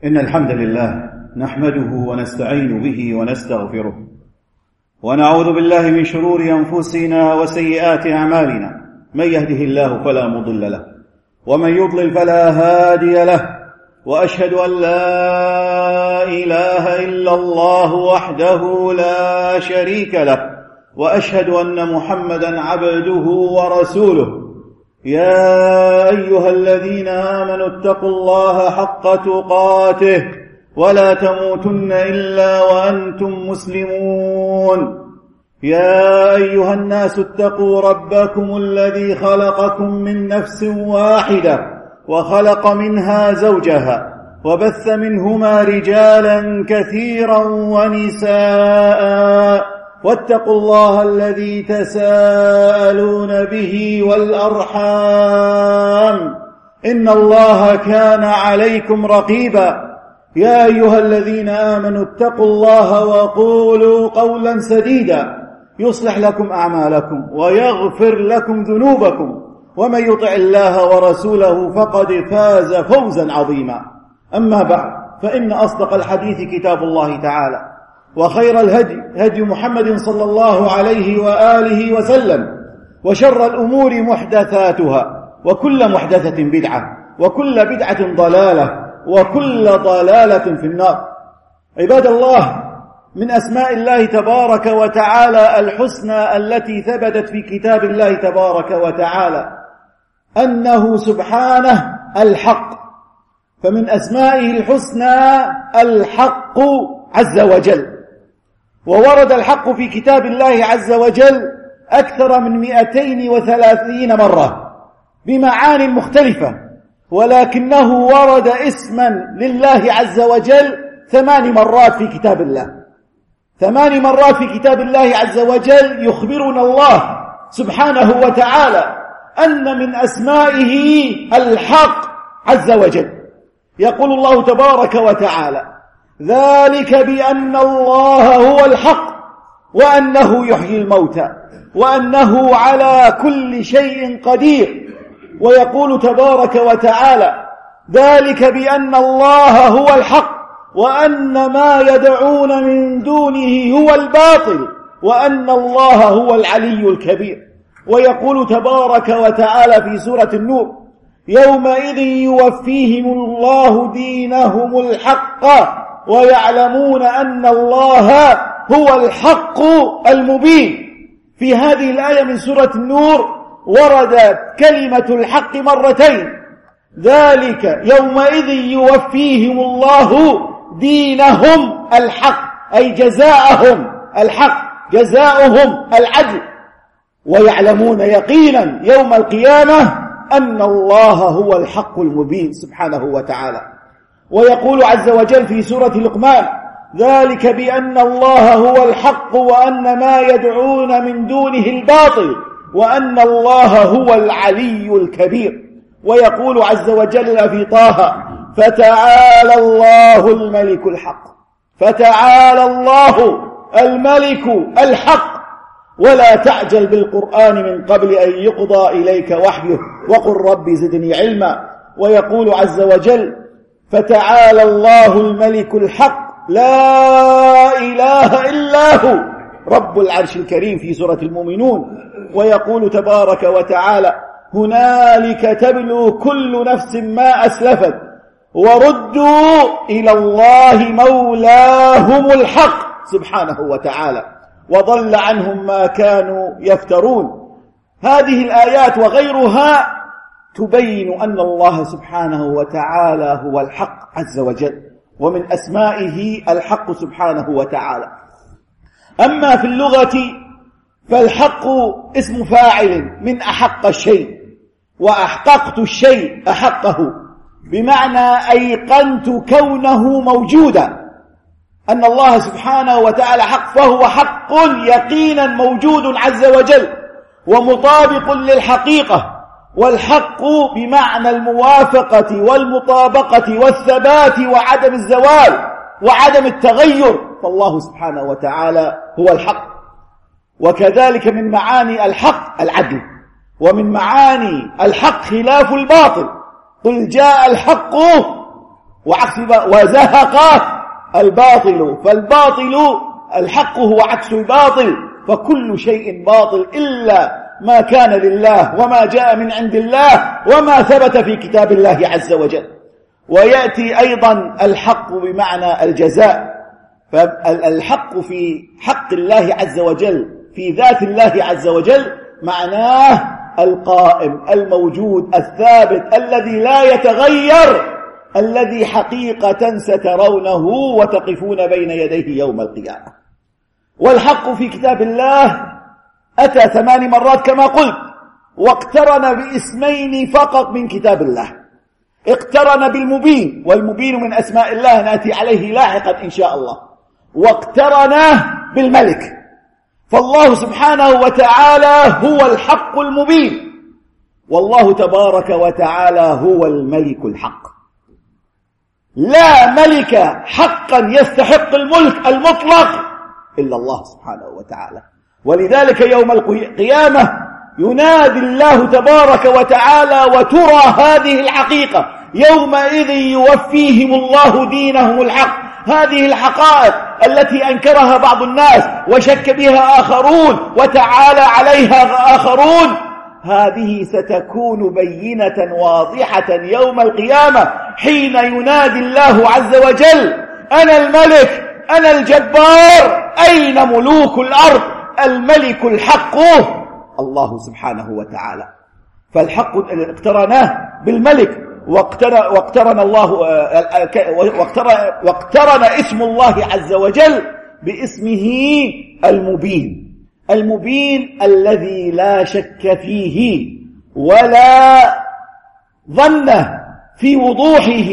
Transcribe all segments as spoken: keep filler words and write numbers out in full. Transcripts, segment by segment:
إن الحمد لله نحمده ونستعين به ونستغفره ونعوذ بالله من شرور أنفسنا وسيئات أعمالنا. من يهده الله فلا مضل له ومن يضلل فلا هادي له، وأشهد أن لا إله إلا الله وحده لا شريك له، وأشهد أن محمدا عبده ورسوله. يا أيها الذين آمنوا اتقوا الله حق تقاته ولا تموتن إلا وأنتم مسلمون. يا أيها الناس اتقوا ربكم الذي خلقكم من نفس واحدة وخلق منها زوجها وبث منهما رجالا كثيرا ونساء، واتقوا الله الذي تساءلون به والأرحام إن الله كان عليكم رقيبا. يا أيها الذين آمنوا اتقوا الله وقولوا قولا سديدا يصلح لكم أعمالكم ويغفر لكم ذنوبكم، ومن يطع الله ورسوله فقد فاز فوزا عظيما. أما بعد، فإن أصدق الحديث كتاب الله تعالى، وخير الهدي هدي محمد صلى الله عليه وآله وسلم، وشر الأمور محدثاتها، وكل محدثة بدعة، وكل بدعة ضلالة، وكل ضلالة في النار. عباد الله، من أسماء الله تبارك وتعالى الحسنى التي ثبتت في كتاب الله تبارك وتعالى أنه سبحانه الحق، فمن أسمائه الحسنى الحق عز وجل. وورد الحق في كتاب الله عز وجل أكثر من مئتين وثلاثين مرة بمعان مختلفة، ولكنه ورد اسما لله عز وجل ثمان مرات في كتاب الله. ثمان مرات في كتاب الله عز وجل يخبرنا الله سبحانه وتعالى أن من أسمائه الحق عز وجل. يقول الله تبارك وتعالى: ذلك بأن الله هو الحق وأنه يحيي الموتى وأنه على كل شيء قدير. ويقول تبارك وتعالى: ذلك بأن الله هو الحق وأن ما يدعون من دونه هو الباطل وأن الله هو العلي الكبير. ويقول تبارك وتعالى في سورة النور: يومئذ يوفيهم الله دينهم الحق ويعلمون أن الله هو الحق المبين. في هذه الآية من سورة النور وردت كلمة الحق مرتين: ذلك يومئذ يوفيهم الله دينهم الحق، أي جزاءهم الحق، جزاؤهم العدل. ويعلمون يقينا يوم القيامة أن الله هو الحق المبين سبحانه وتعالى. ويقول عز وجل في سورة لقمان: ذلك بأن الله هو الحق وأن ما يدعون من دونه الباطل وأن الله هو العلي الكبير. ويقول عز وجل في طه: فتعالى الله الملك الحق، فتعالى الله الملك الحق، ولا تعجل بالقرآن من قبل أن يقضى إليك وحيه وقل رب زدني علما. ويقول عز وجل: فتعالى الله الملك الحق لا إله إلا هو رب العرش الكريم في سورة المؤمنون. ويقول تبارك وتعالى: هنالك تبلو كل نفس ما أسلفت وردوا إلى الله مولاهم الحق سبحانه وتعالى وضل عنهم ما كانوا يفترون. هذه الآيات وغيرها تبين أن الله سبحانه وتعالى هو الحق عز وجل، ومن أسمائه الحق سبحانه وتعالى. أما في اللغة فالحق اسم فاعل من أحق الشيء، وأحققت الشيء أحقه، بمعنى أيقنت كونه موجودا. أن الله سبحانه وتعالى حق، فهو حق يقينا موجود عز وجل ومطابق للحقيقة. والحق بمعنى الموافقة والمطابقة والثبات وعدم الزوال وعدم التغير، فالله سبحانه وتعالى هو الحق. وكذلك من معاني الحق العدل، ومن معاني الحق خلاف الباطل. قل جاء الحق وعكس وزهق الباطل، فالباطل الحق هو عكس الباطل، فكل شيء باطل إلا ما كان لله وما جاء من عند الله وما ثبت في كتاب الله عز وجل. ويأتي أيضا الحق بمعنى الجزاء، فالحق في حق الله عز وجل في ذات الله عز وجل معناه القائم الموجود الثابت الذي لا يتغير، الذي حقيقة سترونه وتقفون بين يديه يوم القيامة. والحق في كتاب الله أتى ثمان مرات كما قلت، واقترن باسمين فقط من كتاب الله. اقترن بالمبين، والمبين من أسماء الله نأتي عليه لاحقا إن شاء الله. واقترن بالملك، فالله سبحانه وتعالى هو الحق المبين، والله تبارك وتعالى هو الملك الحق. لا ملك حقا يستحق الملك المطلق إلا الله سبحانه وتعالى. ولذلك يوم القيامة ينادي الله تبارك وتعالى وترى هذه الحقيقة، يومئذ يوفيهم الله دينهم الحق. هذه الحقائق التي أنكرها بعض الناس وشك بها آخرون وتعالى عليها آخرون، هذه ستكون بينة واضحة يوم القيامة حين ينادي الله عز وجل: أنا الملك، أنا الجبار، أين ملوك الأرض؟ الملك الحق الله سبحانه وتعالى. فالحق اقترناه بالملك، واقترن الله واقترن اسم الله عز وجل باسمه المبين، المبين الذي لا شك فيه ولا ظن في وضوحه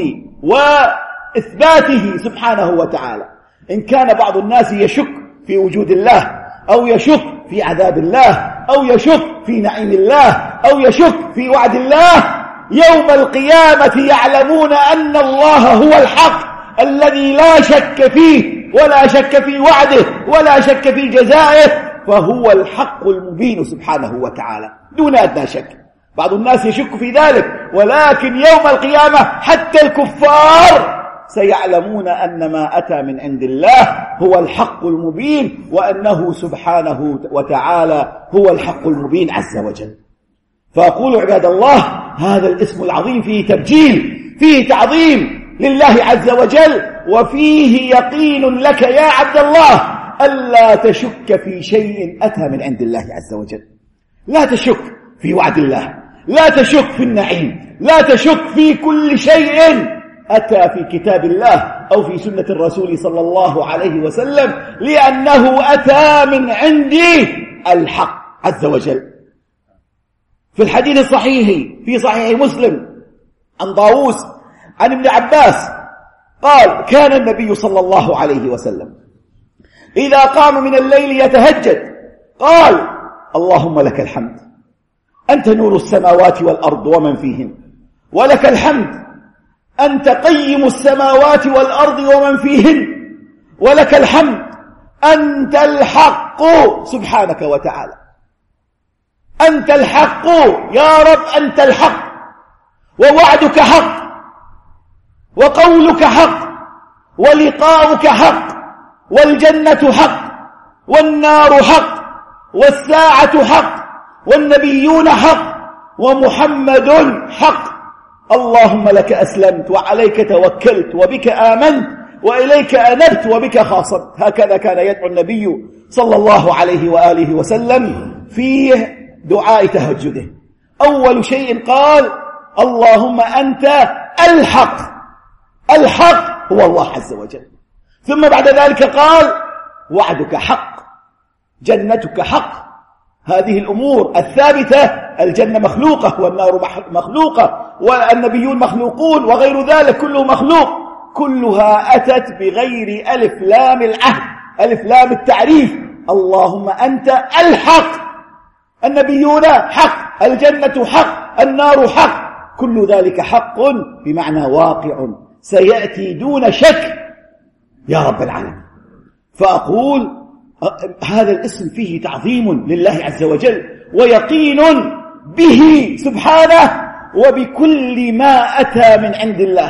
وإثباته سبحانه وتعالى. إن كان بعض الناس يشك في وجود الله، أو يشك في عذاب الله، أو يشك في نعيم الله، أو يشك في وعد الله، يوم القيامة يعلمون أن الله هو الحق الذي لا شك فيه ولا شك في وعده ولا شك في جزائه، فهو الحق المبين سبحانه وتعالى دون أدنى شك. بعض الناس يشك في ذلك، ولكن يوم القيامة حتى الكفار سيعلمون أن ما أتى من عند الله هو الحق المبين، وأنه سبحانه وتعالى هو الحق المبين عز وجل. فأقول عباد الله، هذا الاسم العظيم فيه تبجيل، فيه تعظيم لله عز وجل، وفيه يقين لك يا عبد الله ألا تشك في شيء أتى من عند الله عز وجل. لا تشك في وعد الله، لا تشك في النعيم، لا تشك في كل شيء أتى في كتاب الله أو في سنة الرسول صلى الله عليه وسلم، لأنه أتى من عندي الحق عز وجل. في الحديث الصحيح في صحيح مسلم عن طاووس عن ابن عباس قال: كان النبي صلى الله عليه وسلم إذا قام من الليل يتهجد قال: اللهم لك الحمد، أنت نور السماوات والأرض ومن فيهن، ولك الحمد، أنت قيم السماوات والأرض ومن فيهن، ولك الحمد، أنت الحق سبحانك وتعالى، أنت الحق يا رب، أنت الحق، ووعدك حق، وقولك حق، ولقاؤك حق، والجنة حق، والنار حق، والساعة حق، والنبيون حق، ومحمد حق. اللهم لك أسلمت وعليك توكلت وبك آمنت وإليك أنبت وبك خاصمت. هكذا كان يدعو النبي صلى الله عليه وآله وسلم في دعاء تهجده. أول شيء قال: اللهم أنت الحق، الحق هو الله عز وجل. ثم بعد ذلك قال: وعدك حق، جنتك حق. هذه الأمور الثابتة، الجنة مخلوقة والنار مخلوقة والنبيون مخلوقون وغير ذلك كله مخلوق، كلها أتت بغير ألف لام العهد، ألف لام التعريف. اللهم أنت الحق، النبيون حق، الجنة حق، النار حق، كل ذلك حق بمعنى واقع سيأتي دون شك يا رب العالمين. فأقول هذا الاسم فيه تعظيم لله عز وجل ويقين به سبحانه وبكل ما أتى من عند الله.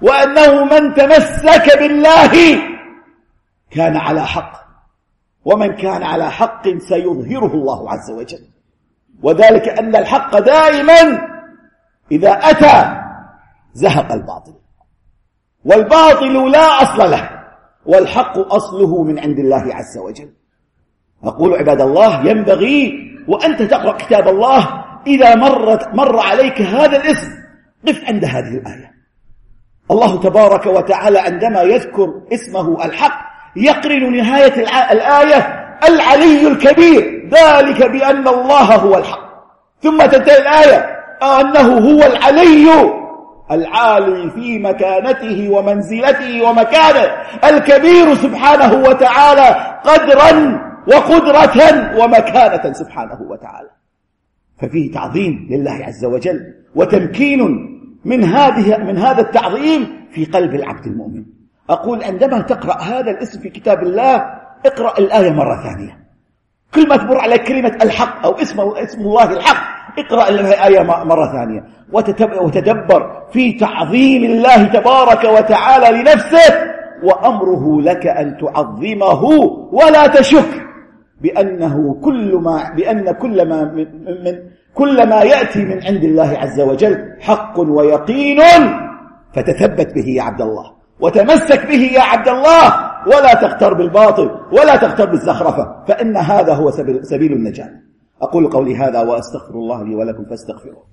وأنه من تمسك بالله كان على حق، ومن كان على حق سيظهره الله عز وجل. وذلك أن الحق دائما إذا أتى زهق الباطل، والباطل لا أصل له، والحق أصله من عند الله عز وجل. أقول عباد الله، ينبغي وأنت تقرأ كتاب الله إذا مرت مر عليك هذا الاسم قف عند هذه الآية. الله تبارك وتعالى عندما يذكر اسمه الحق يقرن نهاية الآية العلي الكبير، ذلك بأن الله هو الحق. ثم تنتهي الآية أنه هو العلي العالي في مكانته ومنزلته ومكانه، الكبير سبحانه وتعالى قدرا وقدرة ومكانة سبحانه وتعالى. ففيه تعظيم لله عز وجل وتمكين من هذه من هذا التعظيم في قلب العبد المؤمن. أقول عندما تقرأ هذا الاسم في كتاب الله اقرأ الآية مرة ثانية، كل ما تمر على كلمة الحق أو اسم اسم الله الحق اقرأ الآية مرة ثانية وتدبر في تعظيم الله تبارك وتعالى لنفسه، وأمره لك أن تعظمه ولا تشك بأنه كل ما بأن كل ما من, من كل ما يأتي من عند الله عز وجل حق ويقين، فتثبت به يا عبد الله وتمسك به يا عبد الله، ولا تغتر بالباطل ولا تغتر بالزخرفة، فإن هذا هو سبيل, سبيل النجاة. أقول قولي هذا وأستغفر الله لي ولكم فاستغفروه.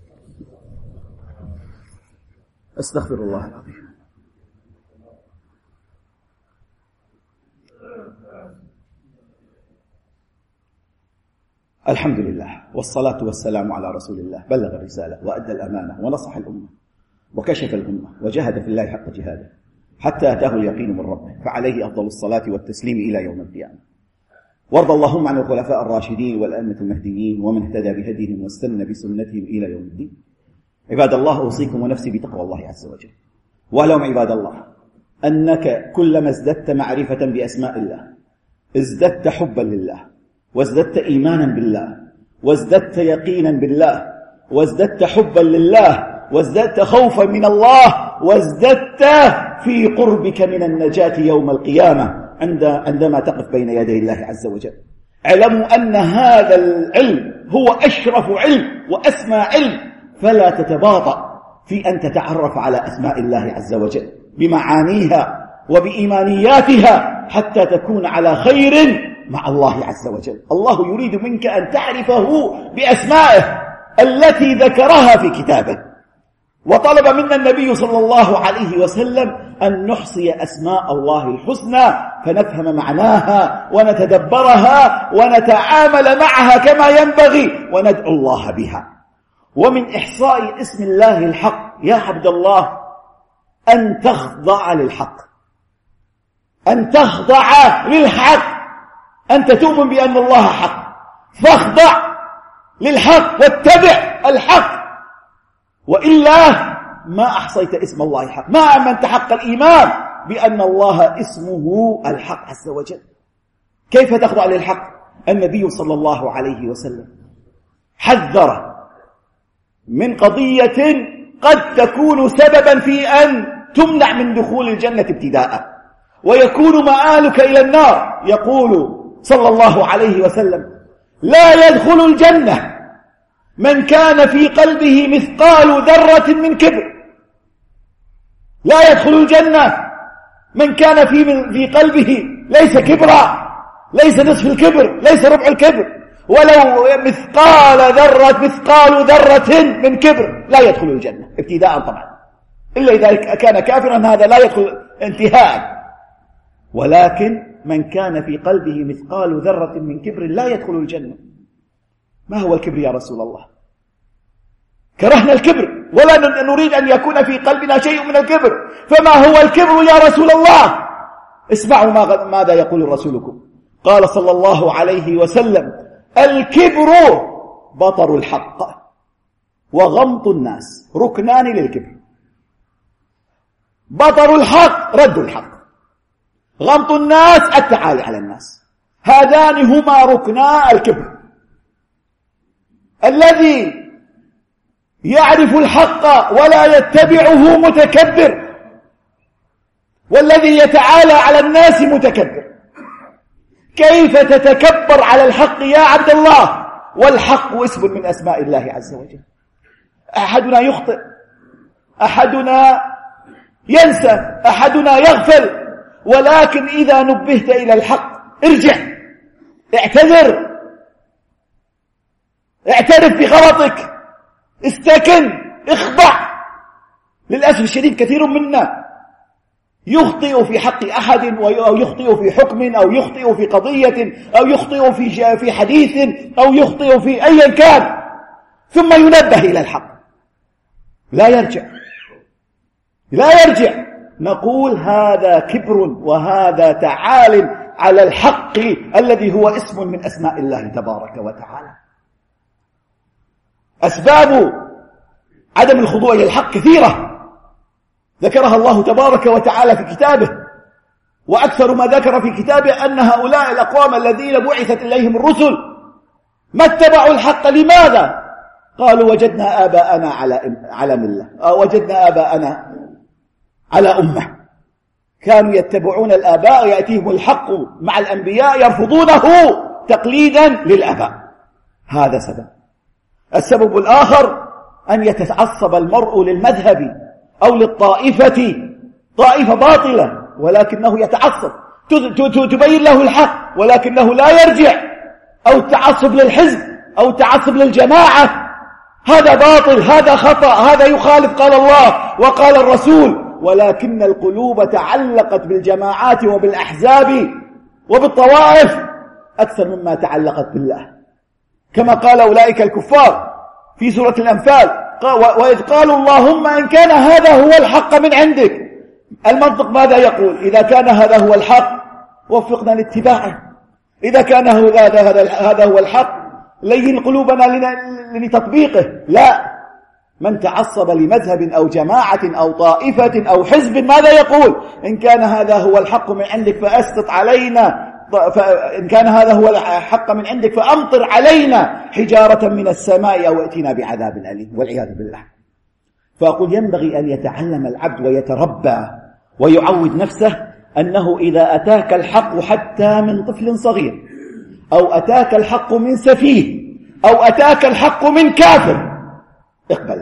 أستغفر الله العظيم. الحمد لله والصلاة والسلام على رسول الله، بلغ الرسالة وأدى الأمانة ونصح الأمة وكشف الأمة وجاهد في الله حق جهاده حتى أتاه اليقين من ربه، فعليه أفضل الصلاة والتسليم إلى يوم القيامة. وارض اللهم عن الخلفاء الراشدين والأئمة المهديين ومن اهتدى بهديهم واستنى بسنتهم إلى يوم الدين. عباد الله، أوصيكم ونفسي بتقوى الله عز وجل. واعلموا عباد الله أنك كلما ازددت معرفة بأسماء الله ازددت حبا لله، وازددت إيمانا بالله، وازددت يقينا بالله، وازددت حبا لله، وازددت خوفا من الله، وازددت في قربك من النجاة يوم القيامة عندما تقف بين يدي الله عز وجل. اعلموا أن هذا العلم هو أشرف علم وأسمى علم، فلا تتباطأ في أن تتعرف على أسماء الله عز وجل بمعانيها وبإيمانياتها حتى تكون على خير مع الله عز وجل. الله يريد منك أن تعرفه بأسمائه التي ذكرها في كتابه، وطلب منا النبي صلى الله عليه وسلم أن نحصي أسماء الله الحسنى فنفهم معناها ونتدبرها ونتعامل معها كما ينبغي وندعو الله بها. ومن إحصاء اسم الله الحق يا عبد الله أن تخضع للحق، أن تخضع للحق. أنت تؤمن بأن الله حق، فاخضع للحق واتبع الحق، وإلا ما أحصيت اسم الله الحق، ما أمنت حق الإيمان بأن الله اسمه الحق عز وجل. كيف تخضع للحق؟ النبي صلى الله عليه وسلم حذر من قضية قد تكون سببا في أن تمنع من دخول الجنة ابتداء ويكون مآلك إلى النار. يقول صلى الله عليه وسلم: لا يدخل الجنة من كان في قلبه مثقال ذرة من كبر. لا يدخل الجنة من كان في في قلبه ليس كبرا، ليس نصف الكبر، ليس ربع الكبر، ولو مثقال ذرة مثقال ذرة من كبر لا يدخل الجنة ابتداء طبعا، إلا إذا كان كافرا هذا لا يدخل انتهاء. ولكن من كان في قلبه مثقال ذرة من كبر لا يدخل الجنة. ما هو الكبر يا رسول الله؟ كرهنا الكبر ولا نريد أن يكون في قلبنا شيء من الكبر، فما هو الكبر يا رسول الله؟ اسمعوا ماذا يقول رسولكم. قال صلى الله عليه وسلم: الكبر بطر الحق وغمط الناس، ركنان للكبر. بطر الحق رد الحق، غمط الناس التعالي على الناس، هذان هما ركنا الكبر. الذي يعرف الحق ولا يتبعه متكبر، والذي يتعالى على الناس متكبر. كيف تتكبر على الحق يا عبد الله والحق اسم من أسماء الله عز وجل؟ أحدنا يخطئ، أحدنا ينسى، أحدنا يغفل، ولكن إذا نبهت إلى الحق ارجع، اعتذر، اعترف بغلطك، استكن، اخضع. للأسف الشديد كثير منا يخطئ في حق أحد، أو يخطئ في حكم، أو يخطئ في قضية، أو يخطئ في في حديث، أو يخطئ في أي كان، ثم ينبه إلى الحق، لا يرجع، لا يرجع. نقول هذا كبر وهذا تعال على الحق الذي هو اسم من أسماء الله تبارك وتعالى. أسباب عدم الخضوع للحق كثيرة ذكرها الله تبارك وتعالى في كتابه، وأكثر ما ذكر في كتابه أن هؤلاء الأقوام الذين بعثت إليهم الرسل ما اتبعوا الحق. لماذا؟ قالوا وجدنا آباءنا على على ملة، أو وجدنا آباءنا على أمة، كانوا يتبعون الآباء ويأتيهم الحق مع الأنبياء يرفضونه تقليدا للآباء. هذا سبب. السبب الآخر أن يتعصب المرء للمذهب أو للطائفة، طائفة باطلة ولكنه يتعصب، تبين له الحق ولكنه لا يرجع، أو تعصب للحزب أو تعصب للجماعة. هذا باطل، هذا خطأ، هذا يخالف قال الله وقال الرسول. ولكن القلوب تعلقت بالجماعات وبالأحزاب وبالطوائف أكثر مما تعلقت بالله، كما قال أولئك الكفار في سورة الأنفال: وإذ قالوا اللهم إن كان هذا هو الحق من عندك. المنطق ماذا يقول؟ إذا كان هذا هو الحق وفقنا لاتباعه، إذا كان هذا هو الحق لين قلوبنا لتطبيقه. لا، من تعصب لمذهب أو جماعة أو طائفة أو حزب ماذا يقول؟ إن كان هذا هو الحق من عندك فأسقط علينا، فإن كان هذا هو الحق من عندك فأمطر علينا حجارة من السماء أو ائتنا بعذاب أليم، والعياذ بالله. فأقول ينبغي أن يتعلم العبد ويتربى ويعود نفسه أنه إذا أتاك الحق حتى من طفل صغير، أو أتاك الحق من سفيه، أو أتاك الحق من كافر، اقبل.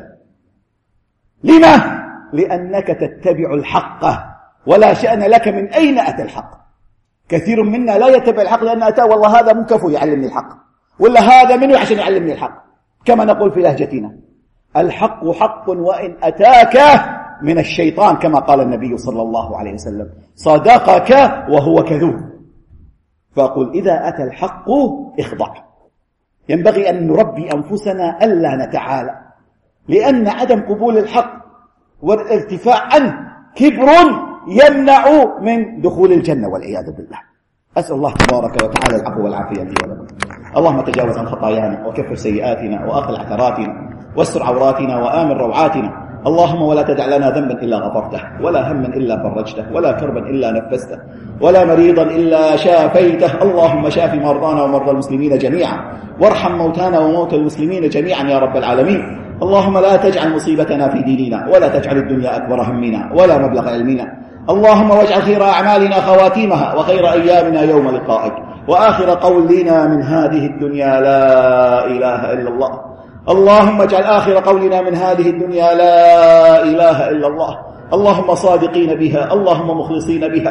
لما؟ لأنك تتبع الحق ولا شأن لك من أين أتى الحق. كثير منا لا يتبع الحق لأن أتاه والله هذا مكفو يعلمني الحق، ولا هذا منه عشان يعلمني الحق. كما نقول في لهجتنا: الحق حق وإن أتاك من الشيطان، كما قال النبي صلى الله عليه وسلم: صدقك وهو كذوب. فأقول إذا أتى الحق اخضع. ينبغي أن نربي أنفسنا ألا نتعالى، لأن عدم قبول الحق والارتفاع عنه كبر يمنع من دخول الجنة والعياذ بالله. أسأل الله تبارك وتعالى العفو والعافية لي ولكم. اللهم تجاوز عن خطايانا وكفر سيئاتنا وأقل عثراتنا واستر عوراتنا وآمن روعاتنا. اللهم ولا تدع لنا ذنبا إلا غفرته، ولا هما إلا فرجته، ولا كربا إلا نفسته، ولا مريضا إلا شافيته. اللهم شاف مرضانا ومرضى المسلمين جميعا، وارحم موتانا وموتى المسلمين جميعا يا رب العالمين. اللهم لا تجعل مصيبتنا في ديننا، ولا تجعل الدنيا أكبر همنا ولا مبلغ علمنا. اللهم واجعل خير أعمالنا خواتيمها، وخير أيامنا يوم لقائك، وآخر قولنا من هذه الدنيا لا إله إلا الله. اللهم اجعل آخر قولنا من هذه الدنيا لا إله إلا الله. اللهم صادقين بها، اللهم مخلصين بها،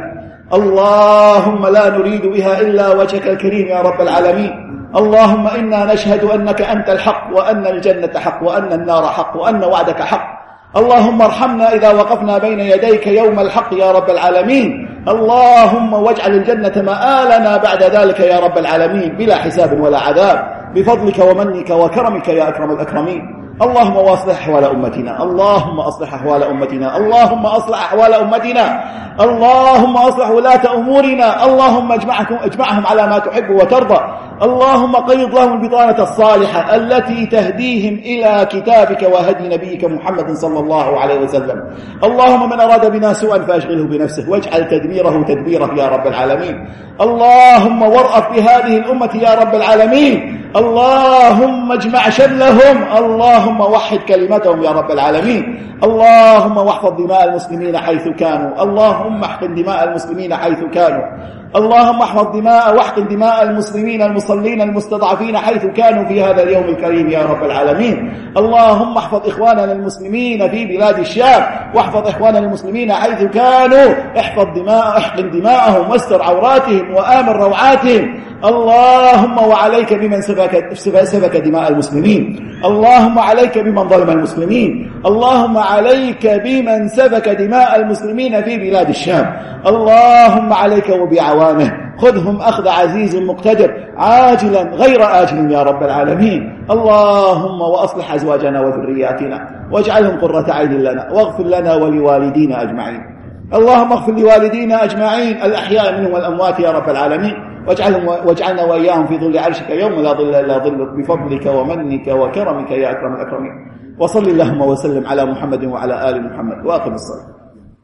اللهم لا نريد بها إلا وجهك الكريم يا رب العالمين. اللهم إنا نشهد أنك أنت الحق، وأن الجنة حق، وأن النار حق، وأن وعدك حق. اللهم ارحمنا إذا وقفنا بين يديك يوم الحق يا رب العالمين. اللهم واجعل الجنة مآلنا بعد ذلك يا رب العالمين، بلا حساب ولا عذاب، بفضلك ومنك وكرمك يا أكرم الأكرمين. اللهم واصلح أحوال أمتنا، اللهم أصلح أحوال أمتنا، اللهم أصلح أحوال أمتنا، اللهم أصلح ولاة أمورنا، اللهم اجمعهم, اجمعهم على ما تحب وترضى. اللهم قيض لهم البطانة الصالحة التي تهديهم إلى كتابك وهدي نبيك محمد صلى الله عليه وسلم. اللهم من أراد بنا سوءا فأشغله بنفسه، واجعل تدميره تدبيره يا رب العالمين. اللهم وارأف بهذه الأمة يا رب العالمين. اللهم اجمع شملهم، اللهم وحد كلمتهم يا رب العالمين، اللهم واحفظ دماء المسلمين حيث كانوا، اللهم احقن دماء المسلمين حيث كانوا، اللهم احفظ دماء واحقن دماء المسلمين المصلين المستضعفين حيث كانوا في هذا اليوم الكريم يا رب العالمين. اللهم احفظ إخواننا المسلمين في بلاد الشام، واحفظ إخواننا المسلمين حيث كانوا، احفظ دماء احقن دماءهم واستر عوراتهم وآمن روعاتهم. اللهم وعليك بمن سفك, سفك دماء المسلمين، اللهم عليك بمن ظلم المسلمين، اللهم عليك بمن سفك دماء المسلمين في بلاد الشام، اللهم عليك وبعوانه، خذهم أخذ عزيز مقتدر عاجلا غير آجل يا رب العالمين. اللهم وأصلح أزواجنا وذرياتنا واجعلهم قرة عين لنا، واغفر لنا ولوالدينا أجمعين. اللهم اغفر لوالدينا أجمعين الأحياء منهم والأموات يا رب العالمين، واجعلهم واجعلنا وإياهم في ظل عرشك يوم لا ظل إلا ظلك، بفضلك ومنك وكرمك يا أكرم الأكرمين. وصل اللهم وسلم على محمد وعلى آل محمد، وأقم الصلاة.